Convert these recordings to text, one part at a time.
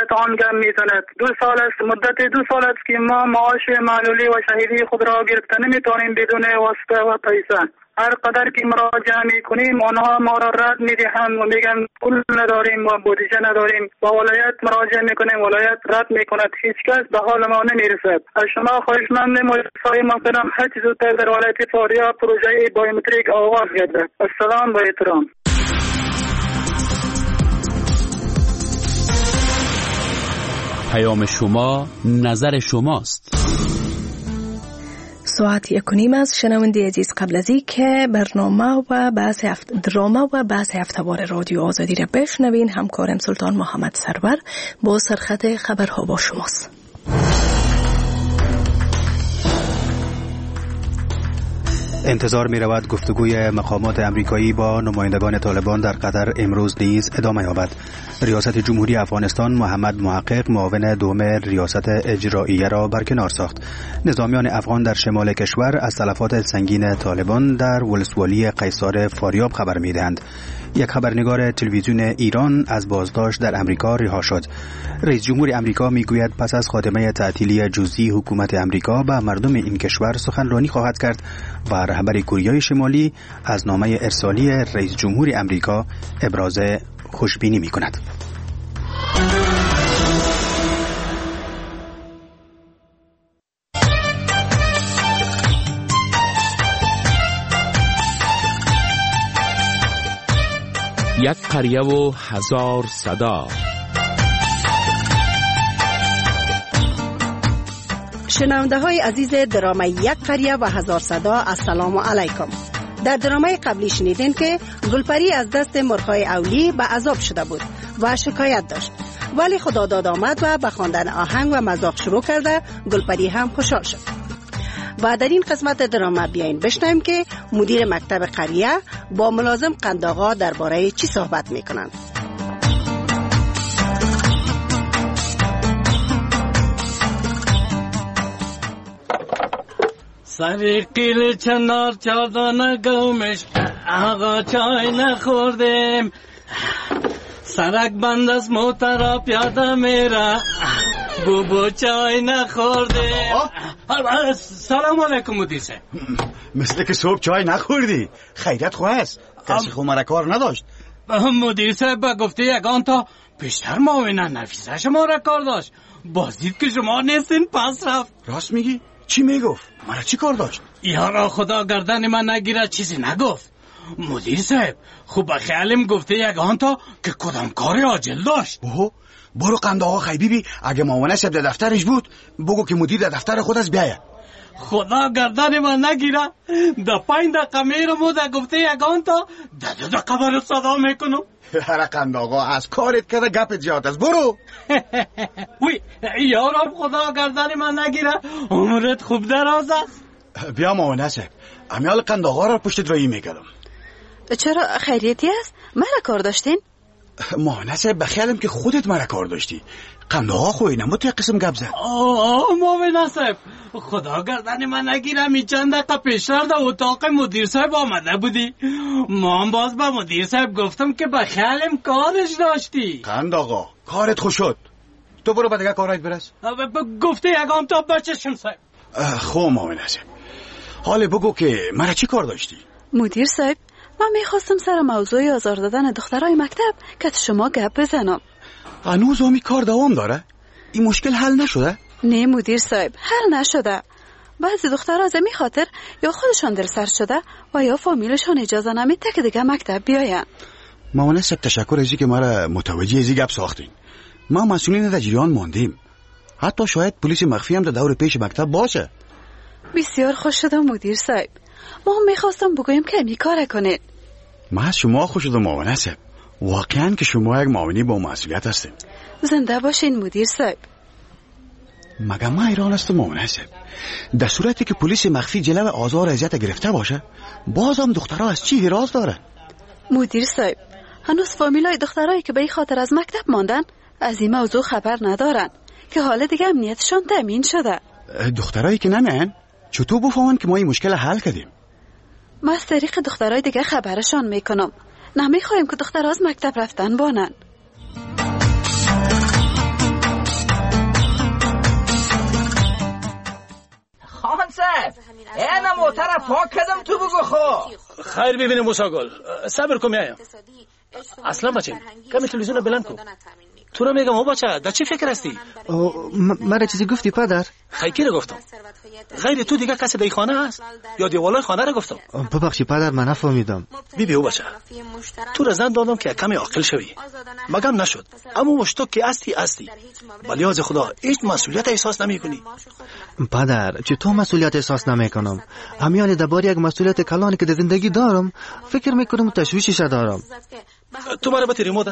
مدت آن کم می‌تواند. 2 سال است، مدت 2 سال است که ما معاش معلولی و شهیدی خود را گرفته نمی‌توانیم بدون واسطه و پیسه. هر قدر که مراجعه می‌کنیم آنها ما را رد می‌دهند و میگن پول نداریم و بودجه نداریم. با ولایت مراجعه می‌کنیم، ولایت رد می‌کند. هیچ کس به حال ما نمی‌رسد. از شما خواهشمندم مجلس‌های محترم هر چه زودتر در ولایت فاریاب پروژه بایومتریک آغاز گردد. السلام با احترام. پیام شما نظر شماست. ساعت 1:30 از شنونده عزیز، قبل از این که برنامه و بحث هفته‌وار رادیو آزادی را بشنوین، همکارم سلطان محمد سرور با سرخط خبرها با شماست. انتظار می رود گفتگوی مقامات امریکایی با نمایندگان طالبان در قطر امروز نیز ادامه یابد. ریاست جمهوری افغانستان محمد محقق معاون دوم ریاست اجراییه را برکنار ساخت. نظامیان افغان در شمال کشور از تلفات سنگین طالبان در ولسوالی قیصار فاریاب خبر می دهند. یک خبرنگار تلویزیون ایران از بازداشت در امریکا رها شد. رئیس جمهور امریکا میگوید پس از خاتمه تعطیلی جزئی حکومت امریکا به مردم این کشور سخنرانی خواهد کرد و رهبر کره شمالی از نامه ارسالی رئیس جمهور امریکا ابراز خوشبینی میکند. یک قریه و 1000 صدا. شنونده های عزیز درامه یک قریه و 1000 صدا، السلام علیکم. در درامه قبلی شنیدین که گلپری از دست مرغای اولی به عذاب شده بود و شکایت داشت، ولی خدا داد آمد و به خواندن آهنگ و مذاق شروع کرده. گلپری هم خوشحال شد. و در این قسمت درامه بیاین بشنویم که مدیر مکتب قریه با ملازم قنداقا درباره چی صحبت میکنند. سری قیل چنار چادانه گومش آقا چای نخوردیم، سرک بند از موترا پیاده میره بوبو چای نخوردیم. سلام علیکم مدیر صاحب. مثل که صبح چای نخوردی. خیرت خواه است، کسی خماره کار نداشت. مدیر صاحب به گفته یگان تا پیشتر معاون نفیسه شما را کار داشت، بازدید که شما نیستین پس رفت. راست میگی؟ چی میگفت؟ مرا چی کار داشت؟ یارا خدا گردن من نگیره، چیزی نگفت. مدیر صاحب خوب خیالم گفته یگان تا که کدام کاری عاجل داشت. اوه برو قند آقا خیبیبی، اگه معاون صاحب در دفترش بود بگو که مدیر در دفتر خود از بیاید. خدا گردن من نگیره، در 5 دقیقه میرم در گفته یگان تا در 2 دقیقه برو صدا میکنم. هر قند آقا از کارت کرده گپت زیاد است، برو. وی یارم خدا گردن من نگیره، عمرت خوب دراز است. بیا معاون صاحب، امیال قند آقا را پشت رایی میکردم. چرا خیریتی است؟ مرا کار داشتین؟ معاون صاحب بخیالم که خودت مرا کار داشتی. قند آقا خوی نمود یک قسم گپ زد. معاون صاحب خدا گردن من نگیرم، این چند دقیقه پیشتر در اتاق مدیر صاحب آمده بودی، من باز به مدیر صاحب گفتم که بخیالم کارش داشتی. قند آقا کارت خوش شد، تو برو به دیگه کارایت برس. گفته یگام تا بچشم صاحب. خوب معاون صاحب، حالا بگو که مرا چی کار داشتی؟ مدیر صاحب من میخواستم سر موضوع آزار دادن دخترای مکتب که شما گپ بزنم. هنوز همی کار دوام داره؟ این مشکل حل نشده؟ نه مدیر صاحب حل نشده. بعضی دخترها از می خاطر یا خودشان دل سر شده و یا فامیلشان اجازه نمیده که دیگه مکتب بیاین. معاون صاحب تشکر ازی که مرا متوجه ازی گپ ساختین. ما مسئولین در جریان ماندیم، حتی شاید پلیس مخفی هم در دور پیش مکتب باشه. بسیار خوش شدم مدیر صاحب، ما هم میخواستم بگویم که می کار کنید. ما از شما خوش شدم معاون صاحب، واقعا که شما یک معاونی با مسئولیت هستین. زنده باشین مدیر صاحب. مگه ما ایران هستم معاون صاحب؟ در صورتی که پلیس مخفی جلو آزار اذیت گرفته باشه بازم دخترها از چی حراس داره؟ مدیر صاحب هنوز فامیلای دخترایی که به این خاطر از مکتب ماندن از این موضوع خبر ندارن که حالا دیگه امنیتشان تامین شده. دخترایی که نمیان چطور بفهمن که ما این مشکل حل کردیم؟ ما از طریق دخترای دیگه خبرشان میکنم، نمیخوایم که دخترها از مکتب رفتن بانن. پاک کردم تو بگو خو. خیر ببینیم موسی گل، صبر کن میایم. اصلا بچه کمی تلویزیون بلند کن. تو رو میگم بچه در چی فکر هستی؟ مرا چیزی گفتی پدر؟ خیلی رو گفتم. غیر تو دیگه کسی در خانه هست یا دیوالای خانه رو گفتم؟ ببخشی پدر من نفهمیدم. بی بچه تو رو زن دادم که کمی عاقل شوی. مگم نشد اما مشتو که استی بلیاز خدا هیچ مسئولیت احساس نمیکنی. پدر چطور مسئولیت احساس نمیکنم؟ همیان درباره یک مسئولیت کلانی که در زندگی دارم فکر میکنم تشویشش دارم. تو مرا بطری موده؟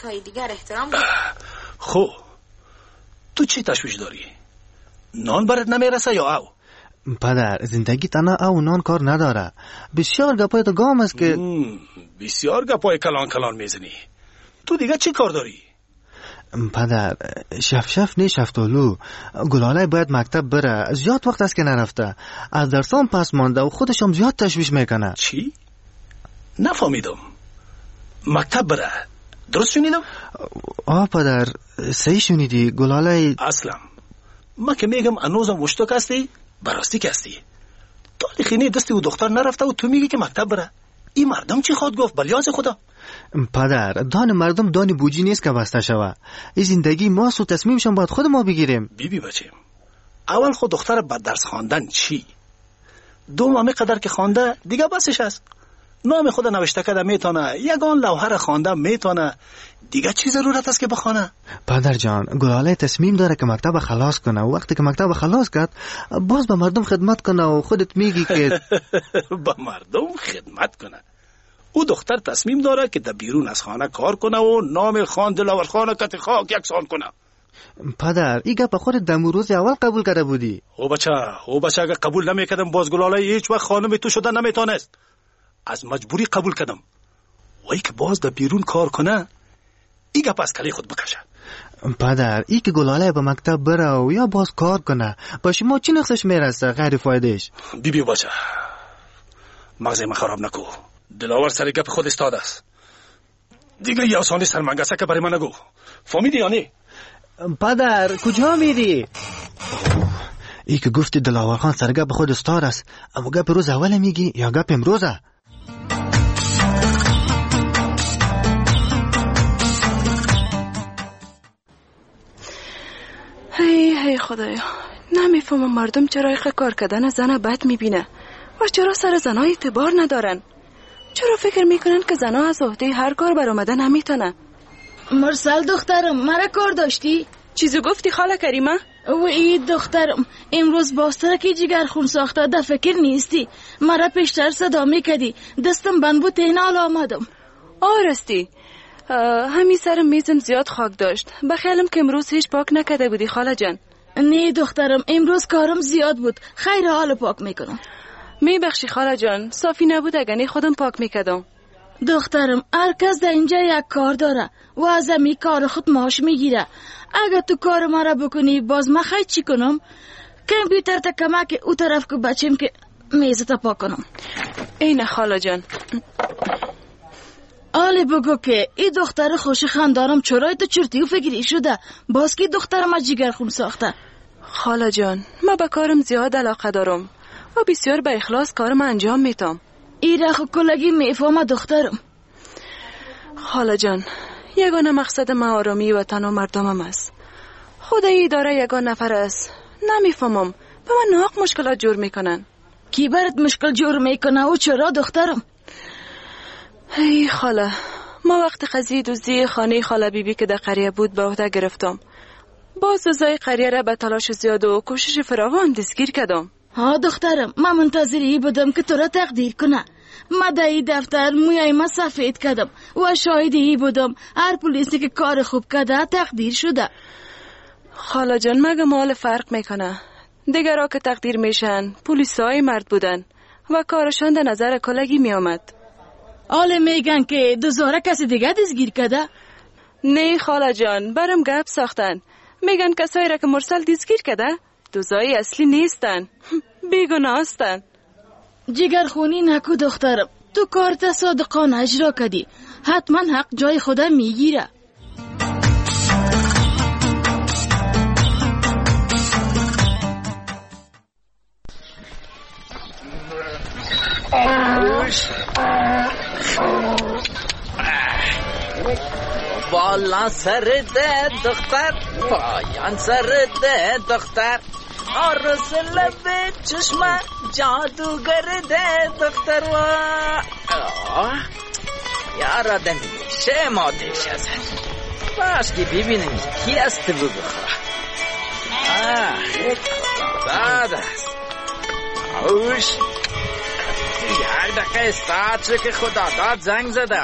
خب تو چی تشویش داری؟ نان برات نمیرسه یا او؟ پدر زندگی تنها او نان کار نداره. بسیار گپای تو گام است که بسیار گپای کلان میزنی. تو دیگه چی کار داری؟ پدر شف نه شفتالو گلاله باید مکتب بره. زیاد وقت است که نرفته. از درسام پس مانده و خودشم زیاد تشویش میکنه. چی؟ نفهمیدم. مکتب بره درست شنیدم؟ پدر صحیح شنیدی. گلاله اصلا ما که میگم انوزم مشتک هستی براستی که هستی. تا خینه دستی و دختر نرفته و تو میگی که مکتب بره. این مردم چی خود گفت بلیاز خدا؟ پدر دان مردم دانی بوجی نیست که بسته شوه. این زندگی ماست و تصمیمشون باید خود ما بگیریم. بی بچه اول خود دختر با درس خواندن چی؟ دوم همه قدر که خوانده دیگه بسش است. نام خود نوشته کرده میتونه، یگان لوحه را خوانده میتونه، دیگه چی ضرورت است که بخونه؟ پدر جان گلاله تصمیم داره که مکتب خلاص کنه و وقتی که مکتب خلاص کرد باز به مردم خدمت کنه و خودت میگی که به مردم خدمت کنه. او دختر تصمیم داره که در بیرون از خانه کار کنه و نام خان دلاور خانه کت خاک یکسان کنه. پدر این گپ خودت دم روز اول قبول کرده بودی. او بچه اگر قبول نمیکردم باز گلاله هیچ وقت خانم تو شده نمیتونست. از مجبوری قبول کردم. وای که باز در بیرون کار کنه این گپ از کلی خود بکشه. پدر ای که گلاله به مکتب بره و یا باز کار کنه با شما چی نقصش میرسه غیر فایدهش؟ بی بچه مغز من خراب نکو. دلاور سر گپ خود استاد است. دیگه یه آسانی سرمنگسه که برای من نگو. فهمیدی یا نه؟ پدر کجا میری؟ ای که گفتی دلاور خان سر گپ خود استاد است، اما گپ روز اول میگی یا گپ امروزه؟ هی خدایا نمیفهمم مردم چرا ایخ کار کردن زن بد میبینه و چرا سر زنها اعتبار ندارن. چرا فکر میکنن که زنها از عهده هر کار بر آمدن نمیتونن؟ مرسل دخترم مرا کار داشتی؟ چیزو گفتی خاله کریمه؟ و ای دخترم امروز باستره که جگر خون ساخته ده فکر نیستی. مرا پیشتر صدا میکدی دستم بند بود اینال آمدم. راستی همین سر میزم زیاد خاک داشت. بخیالم که امروز هیچ پاک نکده بودی خاله جان. نه دخترم امروز کارم زیاد بود. خیر حال پاک میکنم. میبخشی خاله جان صافی نبود اگه خودم پاک میکدم. دخترم هر کس در اینجا یک کار داره و از امی کار خود معاش میگیره. اگه تو کار مرا بکنی باز من خیلی چی کنم؟ کمپیوتر تا کمک او طرف که بچیم که میزتا پاک کنم. اینه خاله جان. آلی بگو که این دختر خوش خاندارم چرای تو چرتی و فکری شده باز که دخترم از جگر خون ساخته. خاله جان من به کارم زیاد علاقه دارم و بسیار به اخلاص کارم انجام میتم. این رخ و کلگی میفهمه دخترم. خاله جان یگانه مقصد من آرامی وطن و مردمم است. خدایی داره یگان نفر است. نمیفهمم به من ناق مشکلات جور میکنن. کی برات مشکل جور میکنه و چرا دخترم؟ هی خاله ما وقت قضیه دزدی خانه خاله بیبی که در قریه بود به عهده گرفتم. باز دوزای قریه را به تلاش زیاد و کوشش فراوان دستگیر کردم. ها دخترم من منتظری بودم که تو را تقدیر کنه. ما در این دفتر مویای ما سفید کردم و شاهدی بودم هر پلیسی که کار خوب کرده تقدیر شده. خاله جان مگه مال فرق میکنه؟ دیگر را که تقدیر میشن پلیسای مرد بودن و کارشان در نظر کلگی میامد. آله میگن که دوزاره کسی دیگه دستگیر کرده؟ نه خاله جان برم گپ ساختن. میگن کسایی را که مرسل دستگیر کرده دوزای اصلی نیستن، بیگناه هستن. جگر خونی نکو دخترم. تو کارت صادقانه اجرا کردی. حتما حق جای خدا میگیره. بالا سر ده دختر، پایان سر ده دختر، عروس لب چشم جادوگر ده دختر. و یار آدمی میشه مادش ازد. باش که ببینیم کی است بگو خواه. داد است اوش. یک دقیقه استاد شو که خدا داد زنگ زده.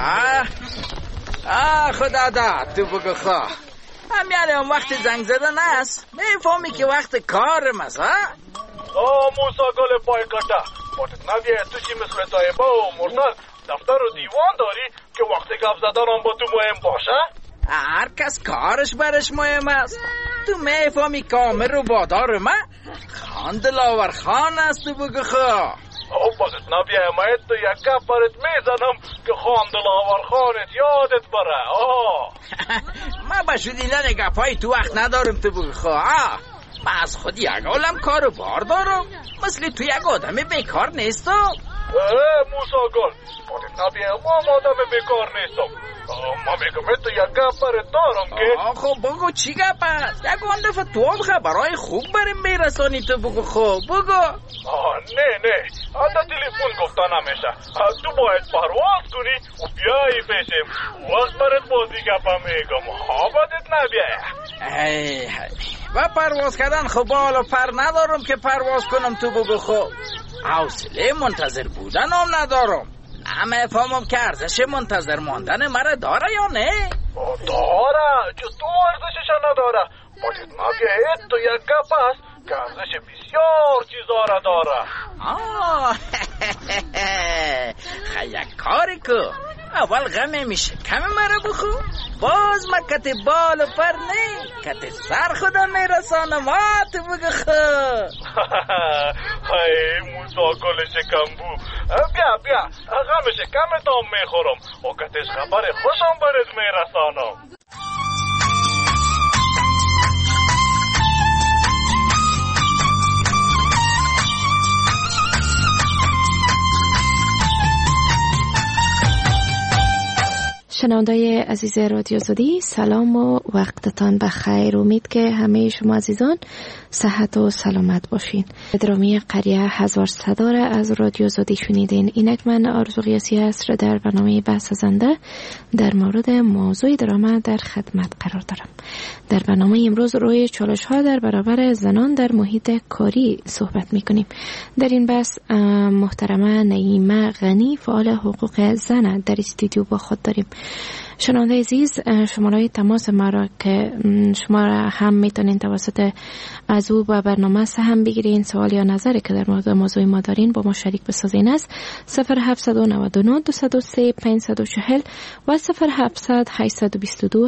خدا داد تو بگو خواه. همیانه اون وقت زنگ زدن است. میفهمی که وقت کارم است. موسا گل پای کتا باتت نبیه تو چی مثل طایبه و مرسل دفتر و دیوان داری که وقت گپ زدن هم با تو مهم باشه؟ هر کس کارش برش مهم است. تو میفهمی کامل رو بادار من خاندلاور خان است تو بگو خواه. باتت نبیه همایت تو یک گپ برت میزنم که خاندلاور خانت یادت بره. من با شدیدن گپای تو وقت ندارم تو بگو خواه. من از خود یک عالم کار و بار دارم. مثل تو یک آدم بیکار نیستم. موسا گل باتت نبیه ما آدم بیکار نیستم. ما میگم تو یک گپ برت دارم که خب بگو چی گپ است؟ یک آن دفعه تو هم خبرهای خوب بریم میرسانی تو بگو. خب بگو. نه حتی تلفن گفته نمیشه. تو باید پرواز کنی و بیایی پیشم. وقت برت بازی گپا میگم. بدت نبیه. و پرواز کردن خب بالا پر ندارم که پرواز کنم تو بگو. خب حوصله منتظر بودن هم ندارم. نمیفهمم که ارزش منتظر ماندن مرا داره یا نه؟ داره. چطور ارزشش نداره؟ باید نبیه تو یک گپ است که ارزش بسیار چیزا را داره. یک کاری که اول غمه میشه کم مرا بخو، باز ما کت بال و پر نه کت سر خدا میرسانم. تو بگو خو. موسا گل شکمبو بیا غم شکمت هم میخورم و کتش خبر خوشم برد میرسانم. شنوندای عزیز رادیو زودی، سلام و وقتتان بخیر. امید که همه شما عزیزان صحت و سلامت باشین. درامی قریه هزار صدا را از رادیو زودی شنیدین. اینک من آرزو قیاسی است را در برنامه بحث زنده در مورد موضوع درامه در خدمت قرار دارم. در برنامه امروز روی چالش ها در برابر زنان در محیط کاری صحبت می کنیم. در این بحث محترمه نعیمه غنی فعال حقوق زن در استودیو با خود داریم. شنونده عزیز، شماره تماس ما را که شما را هم میتونین توسط از او با برنامه سهم بگیرین. سوال یا نظری که در مورد موضوع ما دارین با ما شریک بسازین است 0799 203 540 و 0700 822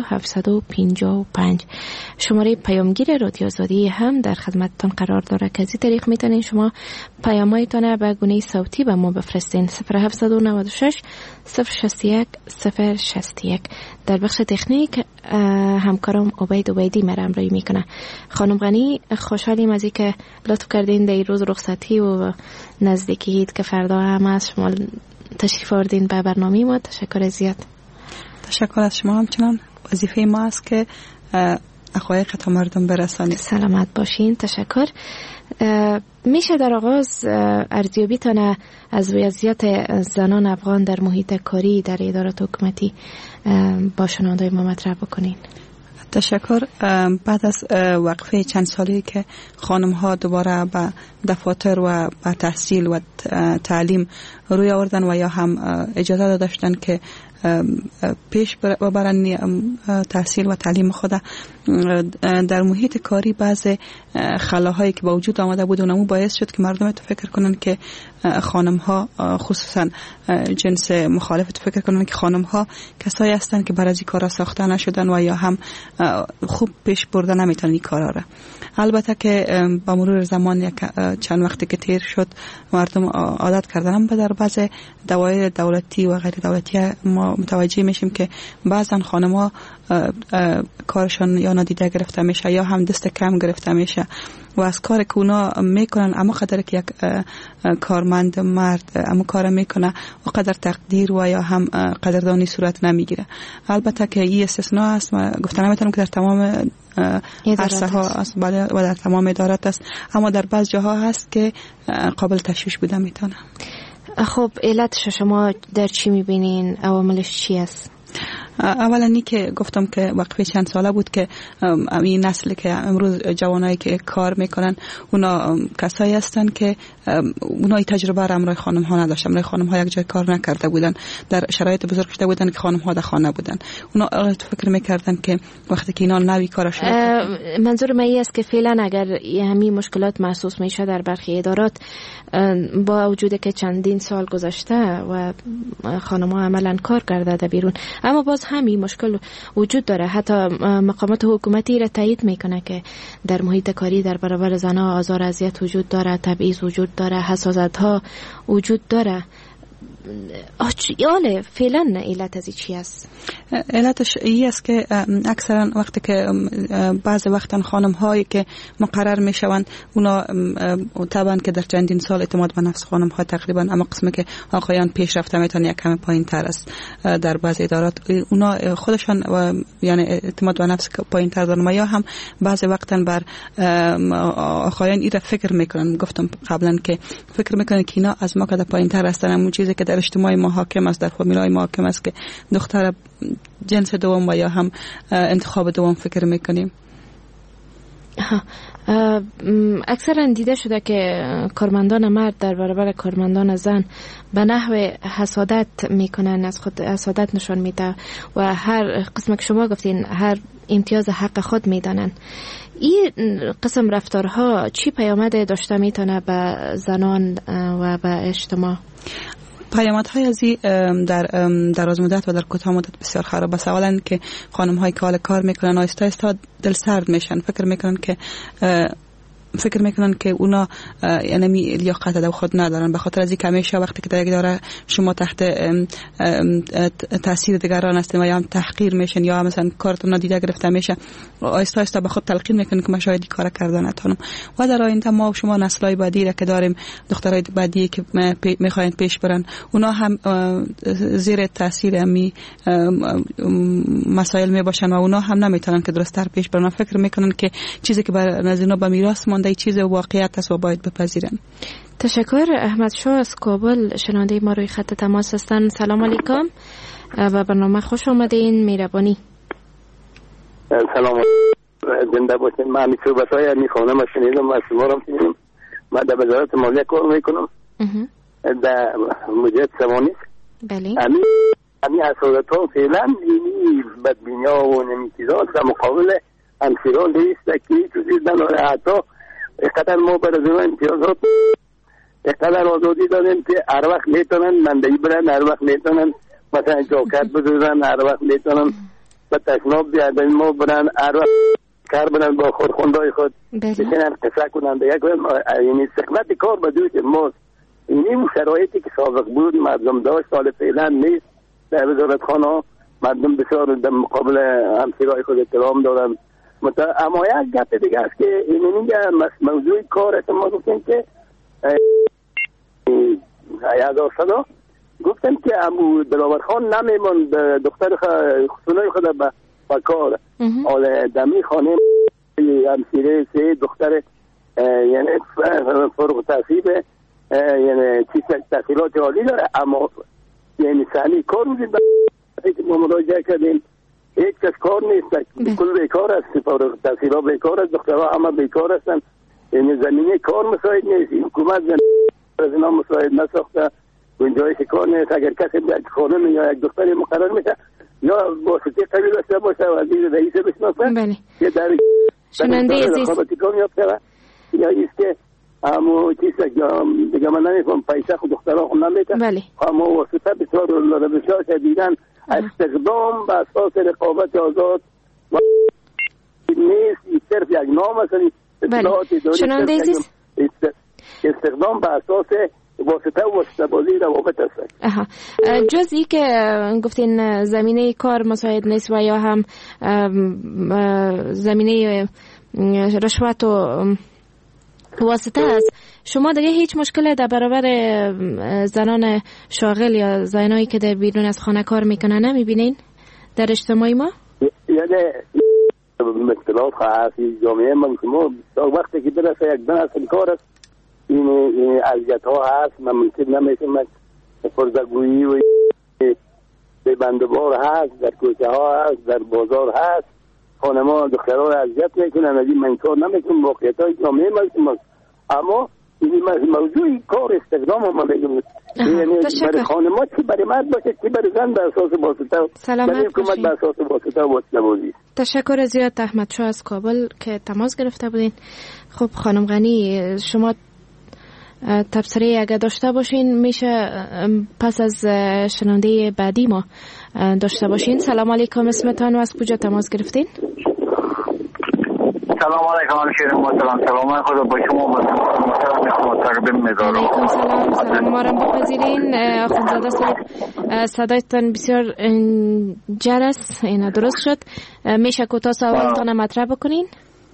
755. شماره پیامگیر رادیو آزادی هم در خدمتتان قرار داره که از این طریق میتونین شما پیامایتان به گونه صوتی به ما بفرستین. 0796 061 061. در بخش تکنیک همکارم عبیدی مرا همراهی میکنه. خانم غنی، خوشحالیم از اینکه لطف کردین در روز رخصتی و نزدیکی عید که فردا هم از شما تشریف آوردین به برنامه ما. تشکر زیاد. تشکر از شما. همچنان وظیفه ما است که حقایق تا مردم برسانید. سلامت باشین. تشکر. میشه در آغاز ارزیابیتان از وضعیت زنان افغان در محیط کاری در ادارات حکومتی با شنوندای ما مطرح بکنین؟ تشکر. بعد از وقفه چند سالی که خانم ها دوباره به دفاتر و به تحصیل و تعلیم روی آوردن و یا هم اجازه داشتن که پیش برن تحصیل و تعلیم خود، در محیط کاری بعض خلاهایی که با وجود آمده بود اونمو باعث شد که مردم تو فکر کنن که خانم ها، خصوصا جنس مخالف تو فکر کنن که خانم ها کسایی هستن که برای این کارا ساخته نشدن و یا هم خوب پیش برده نمیتونن این کارا را. البته که با مرور زمان چند وقتی که تیر شد مردم عادت کردن به در بعض دوایر دولتی و غیر دولتی ما متوجه میشیم که بعضا خانم‌ها کارشون یا نادیده گرفته میشه یا هم دست کم گرفته میشه و از کار که اونا میکنن اما قدر که یک کارمند مرد اما کار میکنه و قدر تقدیر و یا هم قدردانی صورت نمیگیره. البته که این استثناء است و گفتن نمیتونم که در تمام عرصه ها است و در تمام ادارات است، اما در بعض جاها هست که قابل تشویش بوده میتونه. خب علتش شما در چی میبینین؟ عواملش چی است؟ اولا نی که گفتم که وقفه چند ساله بود که این نسل که امروز جوانایی که کار میکنن اونا کسایی هستن که اونای تجربه را امرای خانم ها نداشتن. امرای خانم ها یک جای کار نکرده بودن، در شرایط بزرگ شده بودن که خانم ها در خانه بودن. اونا فکر میکردن که وقتی که اینا نوی کار شروع منظور من است که فعلا اگر همین مشکلات محسوس میشه در برخی ادارات با وجود که چندین سال گذشته و خانم ها عملا کار کرده در بیرون، اما باز همین مشکل وجود داره. حتی مقامات حکومتی را تایید میکنه که در محیط کاری در برابر زنها آزار اذیت وجود داره، تبعیض وجود داره، حساسیت ها وجود داره. یاله فعلا علت از چی است؟ علتش این است که اکثرا وقتی که بعض وقتا خانم هایی که مقرر می شوند اونا طبعا که در چندین سال اعتماد به نفس خانم ها تقریبا اما قسمی که آقایان پیش رفته میتونه یک کم پایین تر است در بعض ادارات. اونا خودشان یعنی اعتماد به نفس پایین تر دارن و یا هم بعض وقتا بر آقایان این را فکر میکنن. گفتم قبلا که فکر میکنن که اینا از ما که پایین تر هستن. اون چیزی که در اجتماع ما حاکم است، در فامیلای ما حاکم است که دختر جنس دوم و یا هم انتخاب دوم فکر میکنیم. اکثرا دیده شده که کارمندان مرد در برابر کارمندان زن به نحو حسادت میکنن، از خود حسادت نشان میده و هر قسم که شما گفتین هر امتیاز حق خود میدانن. این قسم رفتارها چی پیامد داشته میتونه به زنان و به اجتماع؟ پیامدهای ازی در دراز مدت و در کوتاه مدت بسیار خراب است. اولا که خانم های که کار میکنن آهسته آهسته دل سرد میشن، فکر میکنن که اونا یعنی لیاقت در خود ندارن، به خاطر از اینکه همیشه وقتی که در یک اداره شما تحت تاثیر دیگران هستین و یا هم تحقیر میشن یا مثلا کارتون نادیده گرفته میشه، آهسته آهسته به خود تلقین میکنن که من شاید کار کردن نتونم. و در آینده ما و شما نسل‌های بعدی را که داریم، دخترای بعدی که میخواین پیش برن، اونا هم زیر تاثیر امی مسائل میباشن و اونا هم نمیتونن که درست‌تر پیش برن. فکر میکنن که چیزی که بر نزدینا به میراث مونده چیز واقعیت است و باید بپذیرن. تشکر. احمد شاه از کابل شنونده ما روی خط تماس هستن. سلام علیکم و برنامه خوش آمدین. مهربانی. سلام، زنده باشین. من این صحبت‌های میخوانم و شنیدم و شما رو شنیدم. من در وزارت مالیه کار میکنم در مدیریت سوانیس. بله. همین حسادت‌ها فعلا یعنی بدبینی‌ها و نمی‌چیزات در مقابل همسران نیست که چیزی نداره. حتی اقدر ما برای زمان امتیازات اقدر آزادی داریم که هر وقت میتونن مندهی برن، هر وقت میتونن مثلا جاکت بزرن، هر وقت میتونن به تشناب بیادن ما برن، هر وقت کار برن با خورخوندهای خود بشنن قصه کنن. یعنی سخنت کار به دوش ماست. این شرایطی که سابق بود مردم داشت سال فعلا نیست. در وزارت خانه مردم بسیار در مقابل همسرای خود احترام دارن. اما یک گپ دیگه است که این موضوع کار است. ما گفتیم که 1100 گفتم که امو دلاور خان نمیمون دختر خسونای خود با کار حال دمی خانه همسیره سه دختر یعنی فارغ التحصیل یعنی تحصیلات عالی داره، اما یعنی سنی کار روزی که ما مراجعه کردیم هیچ کس کار نیست، کل بیکار است، فارغ التحصیل ها بیکار است، دخترها همه بیکار هستن. یعنی زمینه کار مساعد نیست. حکومت از اینا مساعد نساخته، گنجایش کار نیست. اگر کسی یک خانم یا یک دختری مقرر میشه یا واسطه قبیل داشته باشه و وزیر رئیس بشناسه که در شنونده عزیز کامیاب شده یا ایست که اما چیز دیگه من نمیفهم پیسه خود دخترها خود نمیتن، اما واسطه بسیار روشا شدیدن استخدام به اساس رقابت آزاد و نیست. صرف یک نام است. شنونده عزیز استخدام به اساس واسطه بازی روابط است. جزئی که گفتین زمینه کار مساعد نیست و یا هم زمینه رشوت و واسطه است. شما دیگه هیچ مشکلی در برابر زنان شاغل یا زنایی که در بیرون از خانه کار میکنن نمیبینین در اجتماعی ما؟ یعنی مشکلات هست جامعه ما وقتی که برسه یک دن اصل کار است این اذیت ها هست. من ممکن نمیشه من پرزگویی و بندبار هست، در کوچه ها هست، در بازار هست، خانمان دخترها را اذیت میکنن. از این من کار نمیکنم، واقعیت های جامعه ما. اما این موضوع کار استخدام ما میگم یعنی برای خانمان چی برای مرد باشه چی برای زن بر اساس واسطه برای حکومت بر اساس واسطه نبودی. تشکر زیاد احمد شاه از کابل که تماس گرفته بودین. خب خانم غنی شما تبصره اگر داشته باشین میشه پس از شنونده بعدی ما داشته باشین. سلام علیکم، اسمتان و از کجا تماس گرفتین؟ سلام علیکم شیرین محترم، سلام خدا با شما محترم تقدیم می‌دارم. علیکم سلام ما را بپذیرین. آخوندزاده صاحب صدایتان بسیار جرس اینا درست شد، میشه کوتاه سوالتان مطرح بکنین؟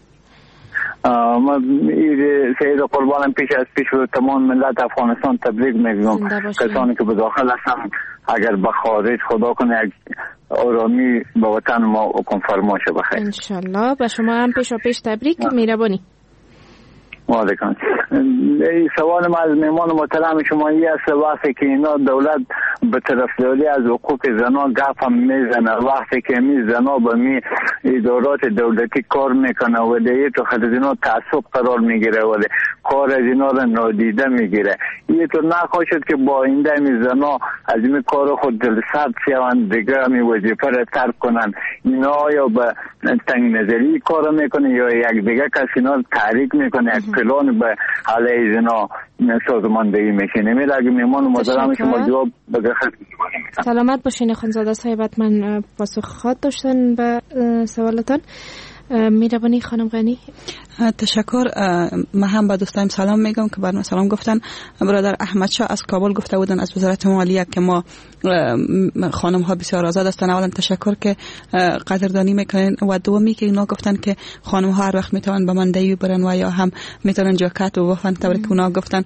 من سید قربانم پیش و تمام ملت افغانستان تبریک میگم. کسانی که به داخل هستن اگر به خارج خدا کنه یک آرامی به وطن ما حکم فرما شه بخیر انشالله. به شما هم پیش تبریک. مهربانی. وعلیکم. این سوال ما از میمان محترم شما این است وقتی که اینا دولت به طرفداری از حقوق زنان گپ هم میزنه، وقتی که می زنا به می ادارات دولتی کار میکنه و دیگه تو خود اینا تعصب قرار میگیره و کار از اینا را نادیده میگیره. این تو نخواهد که با آینده می زنا از این کار خود دلسرد شوند دیگه می وظیفه را ترک کنن. اینا یا به تنگ نظری کار میکنه یا یک دیگه کسی اینا تحریک میکنه، یک پلان به علیه زنا سازماندهی میشه. نمیده اگه میمان محترم شما جواب بده. سلامت باشین خانزاده صاحب. من پاسخ خواهد داشتن به سوالتان. میربانی خانم غنی. تشکر. من هم به دوستایم سلام میگم که برام سلام گفتن. برادر احمد شاه از کابل گفته بودن از وزارت مالیه که ما خانم ها بسیار آزاد هستن. اولا تشکر که قدردانی میکنن و دومی که اینا گفتن که خانم ها هر وقت میتونن به مندهی برن و یا هم میتونن جاکت و بفن طوری که اونا گفتن.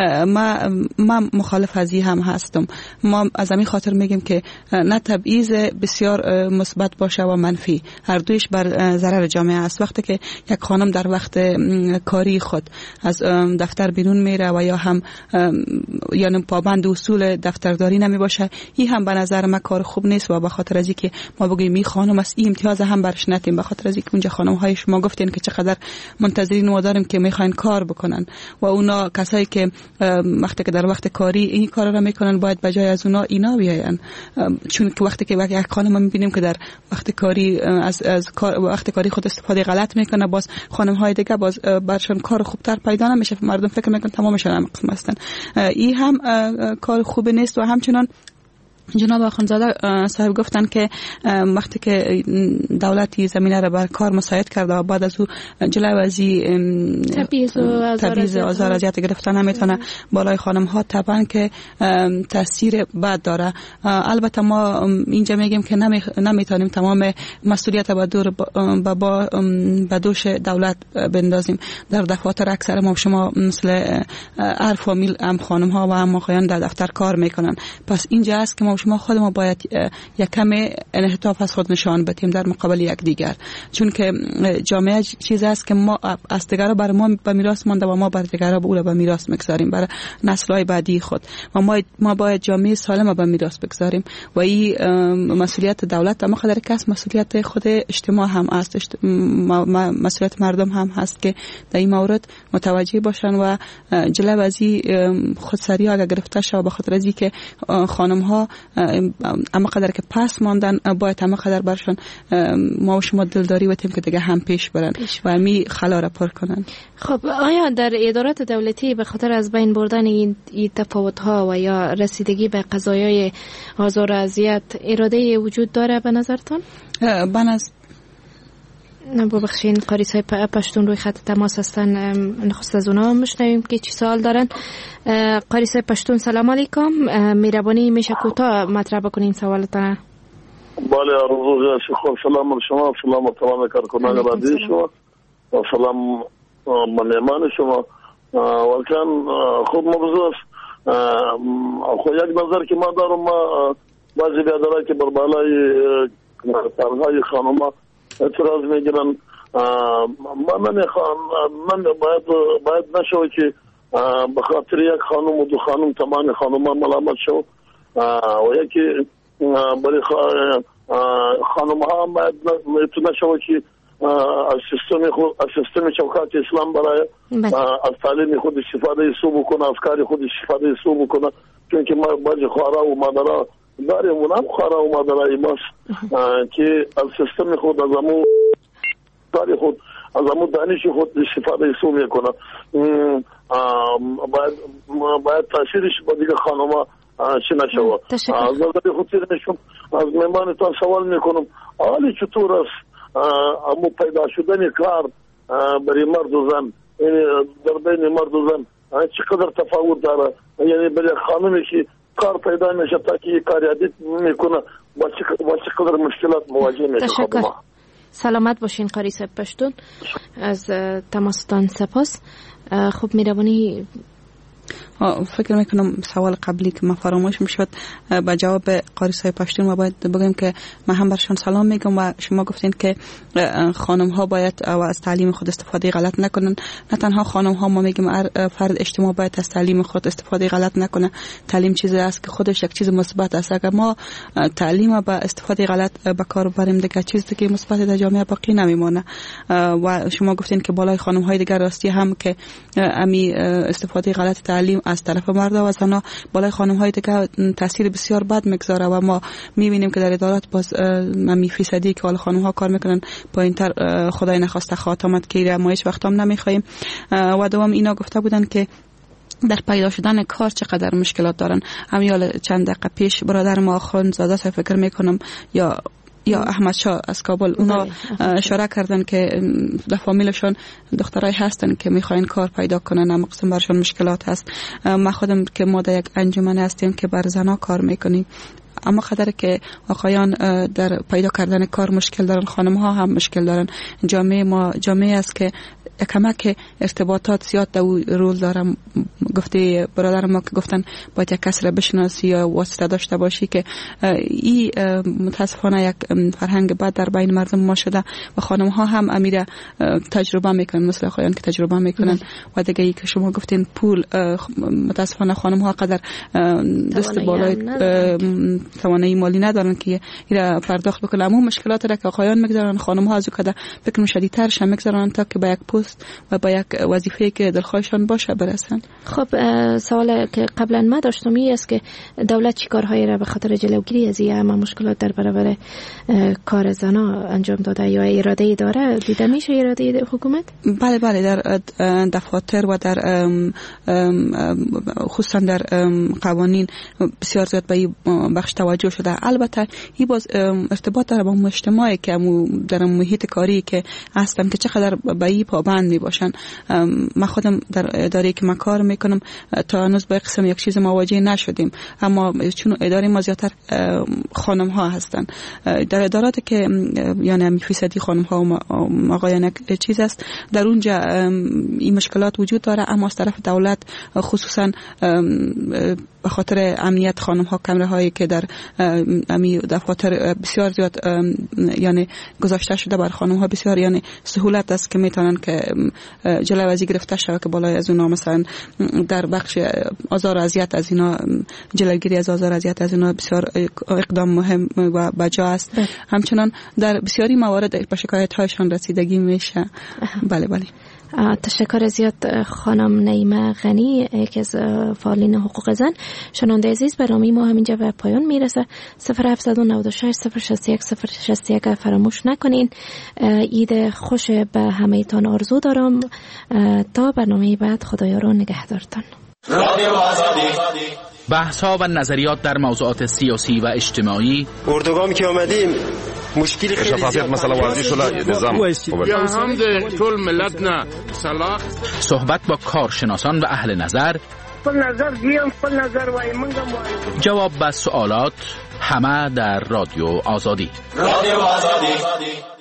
ما مخالف از این هم هستم. ما از همین خاطر میگیم که نه تبعیض بسیار مثبت باشه و منفی، هر دویش بر ضرر جامعه است. وقتی که یک خانم در وقت کاری خود از دفتر بیرون میره و یا هم یعنی پابند اصول دفترداری نمی باشه، این هم به نظر من کار خوب نیست و به خاطر از اینکه ما بگیم این خانم است این امتیاز هم برش ندیم. به خاطر از اینکه اونجا خانم های شما گفتین که چقدر منتظرین و داریم که میخواین کار بکنن و اونا کسایی که وقتی که در وقت کاری این کارا را میکنن باید بجای از اونا اینا بیاین. چون که وقتی که یک خانم میبینیم که در وقت کاری از وقت کاری خود استفاده غلط میکنه، باز خانم های دیگه باز برشون کار خوبتر پیدا نمیشه. مردم فکر میکنن تمامشون هم قسم هستن. این هم کار خوب نیست. و همچنان جناب آخوندزاده صاحب گفتن که وقتی که دولتی زمینه را بر کار مساعد کرده و بعد از او جلوی از تبعیض و آزار اذیت گرفتن نمیتونه بالای خانم ها طبعا که تاثیر بد داره. البته ما اینجا میگیم که نمیتونیم تمام مسئولیت به دوش دولت بندازیم. در دفاتر اکثر ما شما مثل هر فامیل هم خانم ها و هم آقایان در دفتر کار میکنن. پس اینجا است که شما خودمون باید یک کم انحطاط از خود نشان بدیم در مقابل یک دیگر، چون که جامعه چیز است که ما از دیگرها بر ما به میراث مانده و ما بر دیگرها به اون به میراث میگذاریم برای نسل‌های بعدی خود و ما باید جامعه سالم به میراث بگذاریم و این مسئولیت دولت اما خاطر کس مسئولیت خود اجتماع هم است، مسئولیت مردم هم هست که در این مورد متوجه باشن و جلو از این خودسری ها گرفته شود. به خاطر از اینکه خانم ها اما قدر که پس ماندن باید اما قدر برشان ما و شما دلداری وتیم که دیگه هم پیش برن و می خلا را پر کنن. خب آیا در ادارات دولتی به خاطر از بین بردن این تفاوت ها و یا رسیدگی به قضایای آزار و اذیت اراده وجود داره به نظرتان؟ ببخشین قاریسای پشتون روی خط تماس هستن. نخست از اونا مشنویم که چی سوال دارن. قاریسای پشتون سلام علیکم. میربانی میشه کوتاه مطرح بکنین سوالتان. بله روز شکر. سلام شما، سلام تمام کارکنان بعدی شما و سلام مهمان شما. واقعا خوب موضوع است. خو یک نظر که ما دارم، بعضی بیادرها که بر بالای طرحهای خانوما اعتراض میگیرن، من باید نشود که به خاطر یک خانم و دو خانم تمام خانوما ملامت شد و یکی برای خانم ها باید نشود که از سیستم چوکات اسلام برای از تعلیم خود استفاده سو بکنه، از کار خود استفاده سو بکنه، چون که ما بعضی خواهرها و مادرها داریم، اونم خواهرها و مادرهای ماست که از سیستم خود از امو کار خود از امو دانش خود استفاده سو میکنه. باید تاثیرش با دیگه خانوما چی نشود. از نظر خود تیرنشون از مهمانتان سوال میکنم، حالی چطور است امو پیدا شدن کار برای مرد و زن، یعنی در بین مرد و زن چقدر تفاوت داره؟ یعنی برای خانمی که کار پیدا میشه تا که کار یادی میکنه با چقدر مشکلات مواجه میشه. تشکر. سلامت باشین قاری صاحب پشتون، از تماستان سپاس. خب میروانی فکر میکنم سوال قبلی که ما فراموش میشد با جواب قاری صاحب پشتون ما باید بگیم که من هم برشان سلام میگم و شما گفتین که خانم ها باید از تعلیم خود استفاده غلط نکنن. نه تنها خانم ها، ما میگیم فرد اجتماع باید از تعلیم خود استفاده غلط نکنه. تعلیم چیزی است که خودش یک چیز مثبت است. اگر ما تعلیم با استفاده غلط به کار بریم دیگه چیزی که مثبت در جامعه باقی نمیمونه. و شما گفتین که بالای خانم های دیگر راستی هم که امی استفاده غلط تعلیم از طرف مرد و زنها بالای خانم های دیگه تاثیر بسیار بد میگذاره و ما میبینیم که در ادارات باز می فیصدی که خانم ها کار میکنن پایینتر خدای نخواسته خاتمت که ما هیچ وقت هم نمیخوایم. و دوام اینا گفته بودن که در پیدا شدن کار چقدر مشکلات دارن. همین چند دقیقه پیش برادر ما خانزاده فکر میکنم یا احمد شاه از کابل اونا اشاره کردن که در فامیلشون دخترای هستن که میخواین کار پیدا کنن، اما قسم برشون مشکلات هست. ما خودم که ما در یک انجمن هستیم که بر زنا کار میکنیم، اما خاطر که آقایان در پیدا کردن کار مشکل دارن، خانم ها هم مشکل دارن. جامعه ما جامعه است که کمک ارتباطات زیاد در رول دارم. گفته برادر ما که گفتن باید یک کس را بشناسی یا واسطه داشته باشی که این متاسفانه یک فرهنگ بد در بین مردم ما شده و خانم ها هم امیره تجربه میکنن، مثل آقایان که تجربه میکنن. و دیگه ای که شما گفتین پول، متاسفانه خانم ها قدر دست بالای توانایی مالی ندارن که اینا پرداخت بکنن. اما مشکلات را که آقایان میگذارن خانم ها از کده فکر شدیدتر شم میگذارن تا که به یک پست و با یک وظیفه که دلخواهشان باشه برسن. خب سوال که قبلا ما داشتم این است که دولت چی کارهایی را به خاطر جلوگیری از این مشکلات در برابر کار زنا انجام داده یا اراده ای داره؟ دیده میشه اراده حکومت؟ بله در دفاتر و در خصوصا در قوانین بسیار زیاد به این بخش توجه شده. البته این باز ارتباط داره با مجتمعی که در محیط کاری که هستم که چقدر به این پابند می باشن. من خودم در اداره که من کار میکنم تا هنوز به قسم یک چیز مواجه نشدیم، اما چون اداره ما زیادتر خانم ها هستن. در ادارات که یعنی فیصدی خانم ها و آقایان چیز است، در اونجا این مشکلات وجود داره، اما از طرف دولت خصوصا به خاطر امنیت خانم ها کمره هایی که در امی دفاتر بسیار زیاد یعنی گذاشته شده بر خانم ها، بسیار یعنی سهولت است که میتونن که جلوی از گرفته شود که بالای از اونا مثلا در بخش آزار و اذیت از اینا، جلوگیری از آزار و اذیت از اینا بسیار اقدام مهم و بجا است. همچنان در بسیاری موارد به شکایت هایشان رسیدگی میشه. بله. تشکر زیاد خانم نعیمه غنی، یکی از فعالین حقوق زن. شنونده عزیز، برنامه ما همینجا به پایان میرسه. 0796 061 061 فراموش نکنین. عید خوش به همه تان آرزو دارم. تا برنامه بعد، خدایا رو نگهدارتان. بحث‌ها و نظریات در موضوعات سیاسی و اجتماعی. اردوگام که آمدیم مشکلی خیلی شفافیت مثلا واضح شده، نظام یا هم ده طول ملت نه صلاح. صحبت با کارشناسان و اهل نظر. خپل نظر دیم، خپل نظر وای منگم وای. جواب به سوالات، همه در رادیو آزادی.